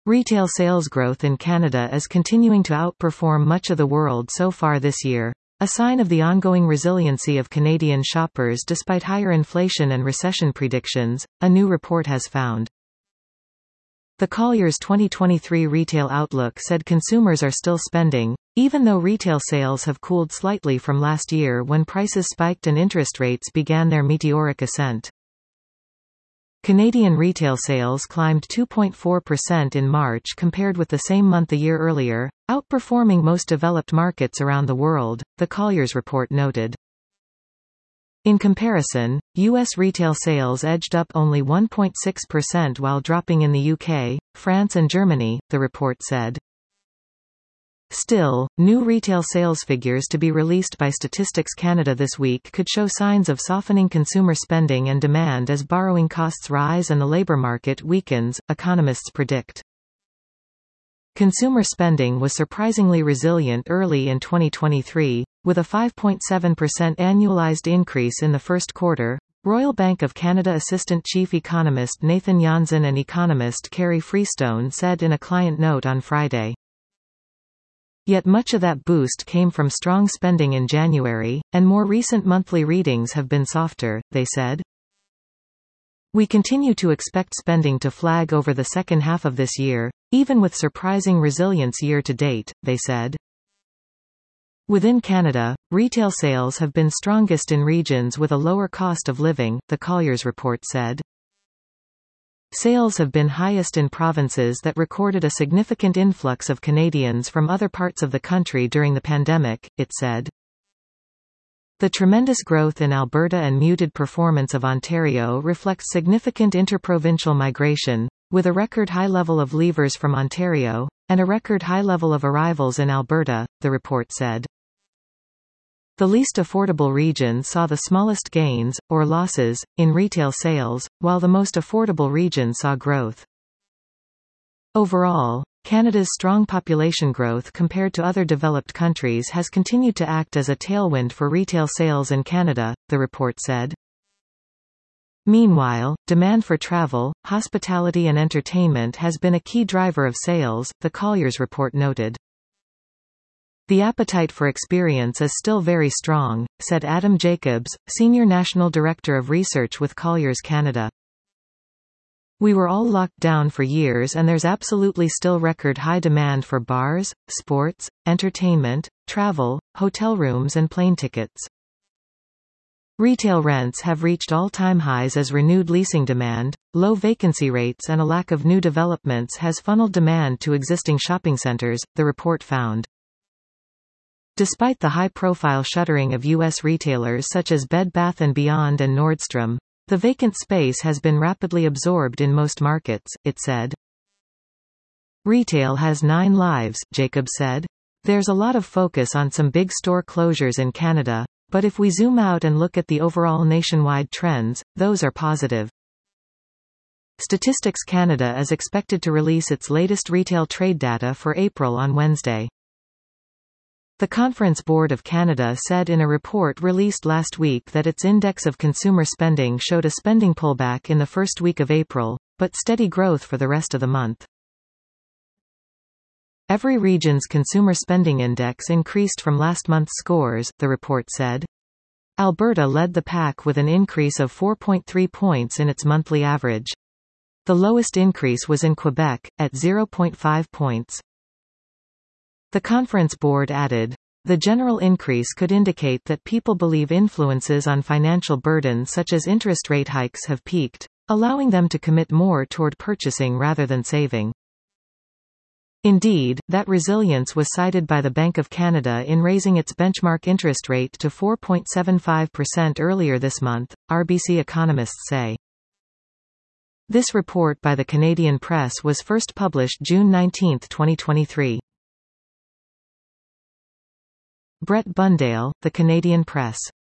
Retail sales growth in Canada is continuing to outperform much of the world so far this year, a sign of the ongoing resiliency of Canadian shoppers despite higher inflation and recession predictions, a new report has found. The Colliers 2023 Retail Outlook said consumers are still spending, even though retail sales have cooled slightly from last year when prices spiked and interest rates began their meteoric ascent. Canadian retail sales climbed 2.4% in March compared with the same month a year earlier, outperforming most developed markets around the world, the Colliers report noted. In comparison, U.S. retail sales edged up only 1.6% while dropping in the UK, France and Germany, the report said. Still, new retail sales figures to be released by Statistics Canada this week could show signs of softening consumer spending and demand as borrowing costs rise and the labour market weakens, economists predict. Consumer spending was surprisingly resilient early in 2023, with a 5.7% annualized increase in the first quarter, Royal Bank of Canada Assistant Chief Economist Nathan Janzen and economist Carrie Freestone said in a client note on Friday. Yet much of that boost came from strong spending in January, and more recent monthly readings have been softer, they said. We continue to expect spending to flag over the second half of this year, even with surprising resilience year to date, they said. Within Canada, retail sales have been strongest in regions with a lower cost of living, the Colliers report said. Sales have been highest in provinces that recorded a significant influx of Canadians from other parts of the country during the pandemic, it said. The tremendous growth in Alberta and muted performance of Ontario reflects significant interprovincial migration, with a record high level of leavers from Ontario, and a record high level of arrivals in Alberta, the report said. The least affordable region saw the smallest gains, or losses, in retail sales, while the most affordable region saw growth. Overall, Canada's strong population growth compared to other developed countries has continued to act as a tailwind for retail sales in Canada, the report said. Meanwhile, demand for travel, hospitality and entertainment has been a key driver of sales, the Colliers report noted. The appetite for experience is still very strong, said Adam Jacobs, Senior National Director of Research with Colliers Canada. We were all locked down for years and there's absolutely still record high demand for bars, sports, entertainment, travel, hotel rooms and plane tickets. Retail rents have reached all-time highs as renewed leasing demand, low vacancy rates and a lack of new developments has funneled demand to existing shopping centers, the report found. Despite the high-profile shuttering of U.S. retailers such as Bed Bath & Beyond and Nordstrom, the vacant space has been rapidly absorbed in most markets, it said. Retail has 9 lives, Jacob said. There's a lot of focus on some big store closures in Canada, but if we zoom out and look at the overall nationwide trends, those are positive. Statistics Canada is expected to release its latest retail trade data for April on Wednesday. The Conference Board of Canada said in a report released last week that its index of consumer spending showed a spending pullback in the first week of April, but steady growth for the rest of the month. Every region's consumer spending index increased from last month's scores, the report said. Alberta led the pack with an increase of 4.3 points in its monthly average. The lowest increase was in Quebec, at 0.5 points. The Conference Board added, the general increase could indicate that people believe influences on financial burden such as interest rate hikes have peaked, allowing them to commit more toward purchasing rather than saving. Indeed, that resilience was cited by the Bank of Canada in raising its benchmark interest rate to 4.75% earlier this month, RBC economists say. This report by the Canadian Press was first published June 19, 2023. Brett Bundale, The Canadian Press.